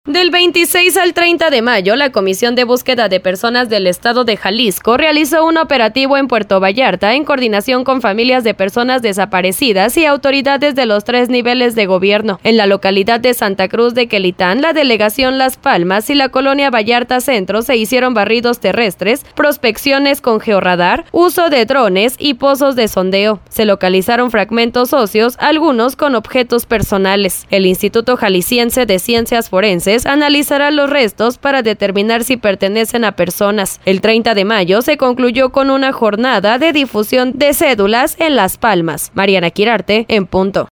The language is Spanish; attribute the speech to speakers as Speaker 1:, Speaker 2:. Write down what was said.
Speaker 1: Del 26 al 30 de mayo, la Comisión de Búsqueda de Personas del Estado de Jalisco realizó un operativo en Puerto Vallarta en coordinación con familias de personas desaparecidas y autoridades de los 3 niveles de gobierno. En la localidad de Santa Cruz de Quelitán, la delegación Las Palmas y la colonia Vallarta Centro se hicieron barridos terrestres, prospecciones con georradar, uso de drones y pozos de sondeo. Se localizaron fragmentos óseos, algunos con objetos personales. El Instituto Jalisciense de Ciencias Forenses analizará los restos para determinar si pertenecen a personas. El 30 de mayo se concluyó con una jornada de difusión de cédulas en Las Palmas. Mariana Quirarte, en punto.